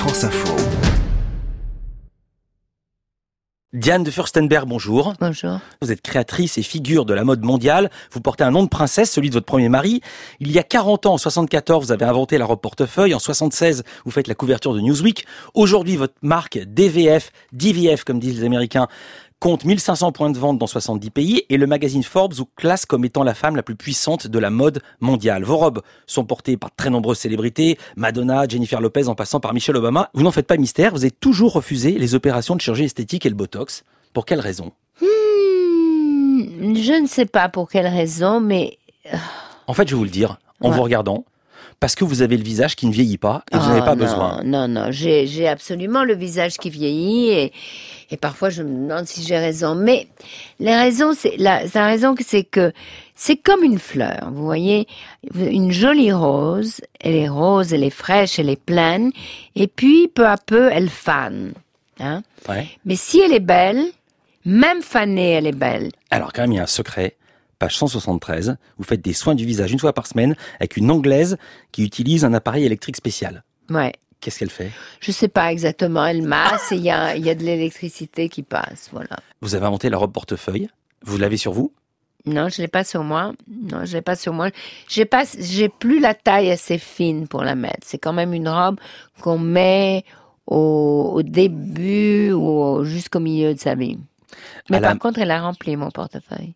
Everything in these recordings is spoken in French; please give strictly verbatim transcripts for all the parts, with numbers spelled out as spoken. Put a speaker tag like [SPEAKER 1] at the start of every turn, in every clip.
[SPEAKER 1] France Info.
[SPEAKER 2] Diane de Furstenberg, bonjour.
[SPEAKER 3] Bonjour.
[SPEAKER 2] Vous êtes créatrice et figure de la mode mondiale. Vous portez un nom de princesse, celui de votre premier mari. Il y a quarante ans, en soixante-quatorze, vous avez inventé la robe portefeuille. En soixante-seize, vous faites la couverture de Newsweek. Aujourd'hui, votre marque D V F, D V F comme disent les Américains, compte mille cinq cents points de vente dans soixante-dix pays et le magazine Forbes vous classe comme étant la femme la plus puissante de la mode mondiale. Vos robes sont portées par de très nombreuses célébrités, Madonna, Jennifer Lopez en passant par Michelle Obama. Vous n'en faites pas mystère, vous avez toujours refusé les opérations de chirurgie esthétique et le botox. Pour quelle raison ?
[SPEAKER 3] Hmm, je ne sais pas pour quelle raison, mais...
[SPEAKER 2] En fait, je vais vous le dire, en
[SPEAKER 3] Ouais.
[SPEAKER 2] vous regardant, parce que vous avez le visage qui ne vieillit pas et vous n'avez
[SPEAKER 3] Oh,
[SPEAKER 2] pas
[SPEAKER 3] non,
[SPEAKER 2] besoin.
[SPEAKER 3] Non, non, j'ai, j'ai absolument le visage qui vieillit et, et parfois je me demande si j'ai raison. Mais les raisons, c'est la, la raison, c'est que c'est comme une fleur. Vous voyez, une jolie rose, elle est rose, elle est fraîche, elle est pleine, et puis peu à peu, elle fane. Hein?
[SPEAKER 2] Ouais.
[SPEAKER 3] Mais si elle est belle, même fanée, elle est belle.
[SPEAKER 2] Alors quand même, il y a un secret. Page cent soixante-treize, vous faites des soins du visage une fois par semaine avec une Anglaise qui utilise un appareil électrique spécial.
[SPEAKER 3] Ouais.
[SPEAKER 2] Qu'est-ce qu'elle fait ?
[SPEAKER 3] Je sais pas exactement, elle masse et il y a, il y a de l'électricité qui passe, voilà.
[SPEAKER 2] Vous avez inventé la robe portefeuille. Vous l'avez sur vous ?
[SPEAKER 3] Non, je l'ai pas sur moi. Non, je l'ai pas sur moi. J'ai pas, j'ai plus la taille assez fine pour la mettre. C'est quand même une robe qu'on met au, au début ou au- jusqu'au milieu de sa vie. Mais
[SPEAKER 2] À la-
[SPEAKER 3] par contre, elle a rempli mon portefeuille.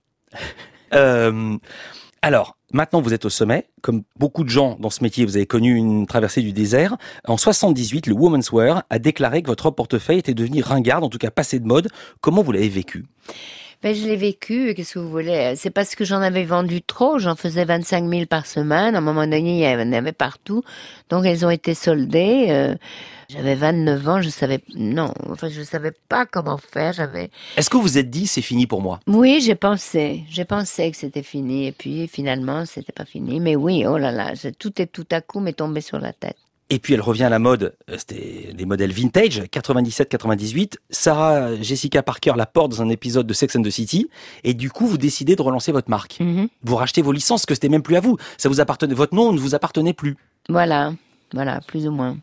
[SPEAKER 2] Euh, alors, maintenant vous êtes au sommet. Comme beaucoup de gens dans ce métier, vous avez connu une traversée du désert. En soixante-dix-huit, le Women's Wear a déclaré que votre robe portefeuille était devenue ringarde, en tout cas passée de mode. Comment vous l'avez vécu ?
[SPEAKER 3] Ben, je l'ai vécu, qu'est-ce que vous voulez? C'est parce que j'en avais vendu trop, j'en faisais vingt-cinq mille par semaine, à un moment donné, il y en avait partout, donc elles ont été soldées, euh, j'avais vingt-neuf ans, je savais, non, enfin, je savais pas comment faire, j'avais,
[SPEAKER 2] Est-ce que vous vous êtes dit, c'est fini pour moi ?
[SPEAKER 3] oui, j'ai pensé, j'ai pensé que c'était fini, et puis finalement, c'était pas fini, mais oui, oh là là, je- tout est tout à coup m'est tombé sur la tête.
[SPEAKER 2] Et puis elle revient à la mode, euh, c'était des modèles vintage, quatre-vingt-dix-sept quatre-vingt-dix-huit. Sarah Jessica Parker la porte dans un épisode de Sex and the City. Et du coup, vous décidez de relancer votre marque.
[SPEAKER 3] Mhm.
[SPEAKER 2] Vous rachetez vos licences, que c'était même plus à vous. Ça vous appartenait, votre nom ne vous appartenait plus.
[SPEAKER 3] Voilà, voilà, plus ou moins.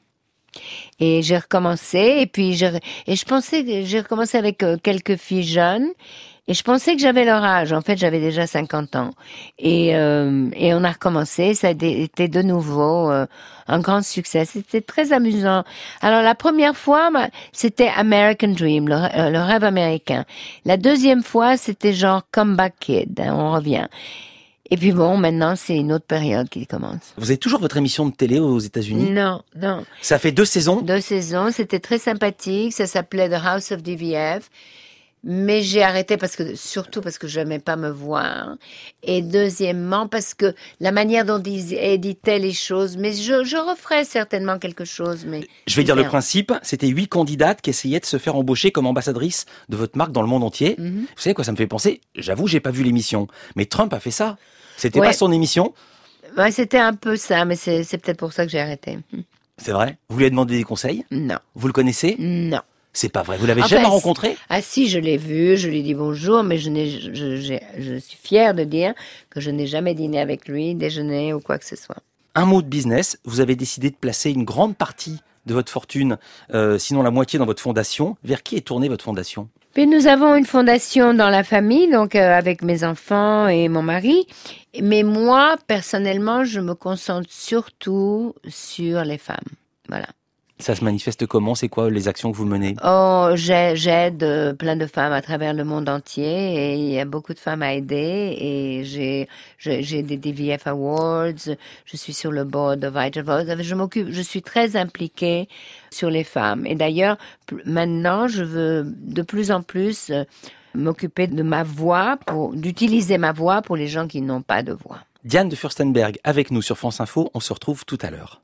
[SPEAKER 3] Et j'ai recommencé, et puis j'ai, et je pensais que j'ai recommencé avec euh, quelques filles jeunes, et je pensais que j'avais leur âge. En fait, j'avais déjà cinquante ans. Et, euh, et on a recommencé, ça a dé- été de nouveau euh, un grand succès. C'était très amusant. Alors, la première fois, bah, c'était American Dream, le, rê- euh, le rêve américain. La deuxième fois, c'était genre Comeback Kid, hein, on revient. Et puis bon, maintenant, c'est une autre période qui commence.
[SPEAKER 2] Vous avez toujours votre émission de télé aux États-Unis.
[SPEAKER 3] Non, non.
[SPEAKER 2] Ça fait deux saisons.
[SPEAKER 3] Deux saisons, c'était très sympathique, ça s'appelait The House of D V F, mais j'ai arrêté parce que, surtout parce que je n'aimais pas me voir, et deuxièmement parce que la manière dont ils éditaient les choses, mais je, je referais certainement quelque chose, mais...
[SPEAKER 2] Je vais dire le
[SPEAKER 3] différent.
[SPEAKER 2] principe. C'était huit candidates qui essayaient de se faire embaucher comme ambassadrice de votre marque dans le monde entier.
[SPEAKER 3] Mhm.
[SPEAKER 2] Vous savez quoi ça me fait penser ? J'avoue, j'ai pas vu l'émission. Mais Trump a fait ça. C'était
[SPEAKER 3] Ouais.
[SPEAKER 2] pas son émission.
[SPEAKER 3] Ouais, c'était un peu ça, mais c'est, c'est peut-être pour ça que j'ai arrêté.
[SPEAKER 2] C'est vrai. Vous lui avez demandé des conseils.
[SPEAKER 3] Non,
[SPEAKER 2] Vous le connaissez ?
[SPEAKER 3] non.
[SPEAKER 2] C'est pas vrai. Vous l'avez
[SPEAKER 3] Enfin,
[SPEAKER 2] jamais
[SPEAKER 3] c'est-
[SPEAKER 2] rencontré ?
[SPEAKER 3] Ah si, je l'ai vu, je lui ai dit bonjour, mais je, n'ai, je, j'ai- je suis fière de dire que je n'ai jamais dîné avec lui, déjeuné ou quoi que ce soit.
[SPEAKER 2] Un mot de business. Vous avez décidé de placer une grande partie de votre fortune, euh, sinon la moitié, dans votre fondation. Vers qui est tournée votre fondation ?
[SPEAKER 3] Puis nous avons une fondation dans la famille, donc euh, avec mes enfants et mon mari. Mais moi, personnellement, je me concentre surtout sur les femmes. Voilà.
[SPEAKER 2] Ça se manifeste comment ? C'est quoi les actions que vous menez ?
[SPEAKER 3] Oh, j'ai- j'aide euh, plein de femmes à travers le monde entier et il y a beaucoup de femmes à aider et j'ai j'ai j'ai des D V F Awards, je suis sur le board de Vital Voice. Je m'occupe, je suis très impliquée sur les femmes et d'ailleurs p- maintenant je veux de plus en plus euh, m'occuper de ma voix pour d'utiliser ma voix pour les gens qui n'ont pas de voix.
[SPEAKER 2] Diane de Furstenberg avec nous sur France Info. On se retrouve tout à l'heure.